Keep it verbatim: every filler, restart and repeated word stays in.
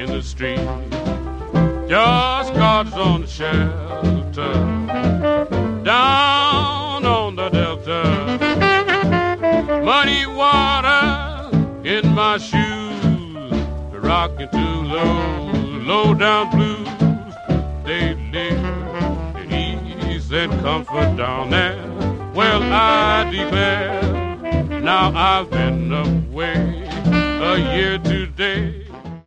in the street. Just cause on the shelter down on the delta. Muddy water in my shoes, rocking to those low down blues. They live in ease and comfort down there. Well, I declare, now I've been away a year today.